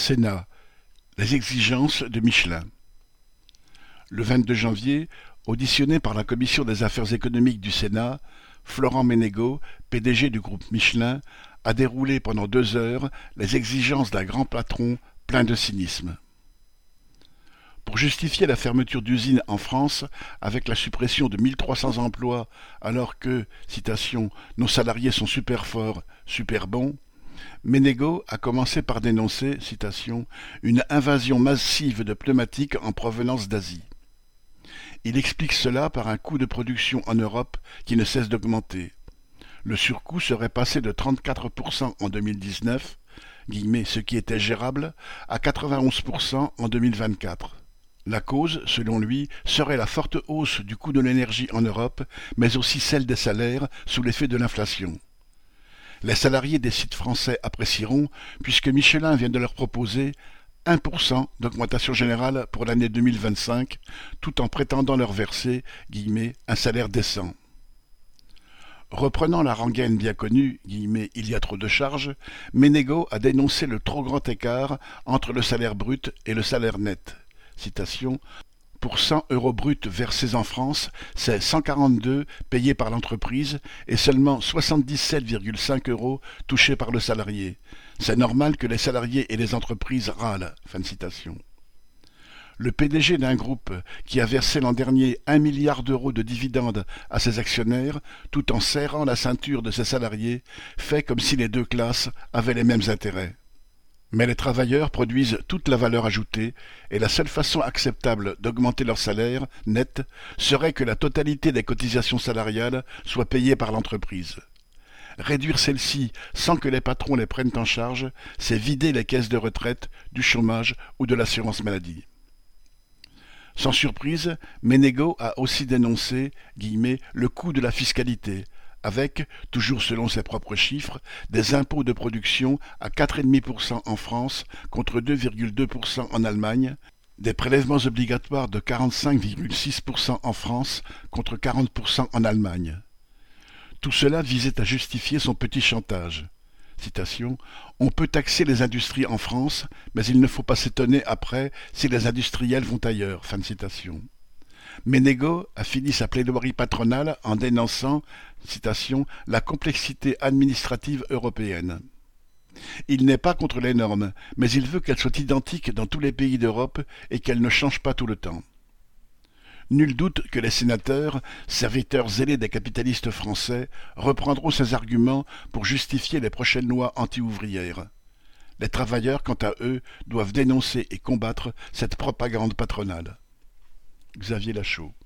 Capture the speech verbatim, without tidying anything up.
Sénat, les exigences de Michelin. Le vingt-deux janvier, auditionné par la commission des affaires économiques du Sénat, Florent Menegaux, P D G du groupe Michelin, a déroulé pendant deux heures les exigences d'un grand patron plein de cynisme. Pour justifier la fermeture d'usines en France avec la suppression de mille trois cents emplois alors que, citation, nos salariés sont super forts, super bons, Menegaux a commencé par dénoncer, citation, une invasion massive de pneumatiques en provenance d'Asie. Il explique cela par un coût de production en Europe qui ne cesse d'augmenter. Le surcoût serait passé de trente-quatre pour cent en deux mille dix-neuf, guillemets, ce qui était gérable, à quatre-vingt-onze pour cent en deux mille vingt-quatre. La cause, selon lui, serait la forte hausse du coût de l'énergie en Europe, mais aussi celle des salaires sous l'effet de l'inflation. Les salariés des sites français apprécieront, puisque Michelin vient de leur proposer un pour cent d'augmentation générale pour l'année deux mille vingt-cinq, tout en prétendant leur verser, guillemets, un salaire décent. Reprenant la rengaine bien connue, guillemets, il y a trop de charges, Menegaux a dénoncé le trop grand écart entre le salaire brut et le salaire net. Citation, pour cent euros bruts versés en France, c'est cent quarante-deux payés par l'entreprise et seulement soixante-dix-sept virgule cinq euros touchés par le salarié. C'est normal que les salariés et les entreprises râlent. Fin de citation. Le P D G d'un groupe qui a versé l'an dernier un milliard d'euros de dividendes à ses actionnaires, tout en serrant la ceinture de ses salariés, fait comme si les deux classes avaient les mêmes intérêts. Mais les travailleurs produisent toute la valeur ajoutée et la seule façon acceptable d'augmenter leur salaire net serait que la totalité des cotisations salariales soit payée par l'entreprise. Réduire celles-ci sans que les patrons les prennent en charge, c'est vider les caisses de retraite, du chômage ou de l'assurance maladie. Sans surprise, Menegaux a aussi dénoncé, guillemets, le coût de la fiscalité, avec, toujours selon ses propres chiffres, des impôts de production à quatre virgule cinq pour cent en France contre deux virgule deux pour cent en Allemagne, des prélèvements obligatoires de quarante-cinq virgule six pour cent en France contre quarante pour cent en Allemagne. Tout cela visait à justifier son petit chantage. Citation, on peut taxer les industries en France, mais il ne faut pas s'étonner après si les industriels vont ailleurs. Fin de citation. Menegaux a fini sa plaidoirie patronale en dénonçant, citation, la complexité administrative européenne. Il n'est pas contre les normes, mais il veut qu'elles soient identiques dans tous les pays d'Europe et qu'elles ne changent pas tout le temps. Nul doute que les sénateurs, serviteurs zélés des capitalistes français, reprendront ces arguments pour justifier les prochaines lois anti-ouvrières. Les travailleurs, quant à eux, doivent dénoncer et combattre cette propagande patronale. Xavier Lachaud.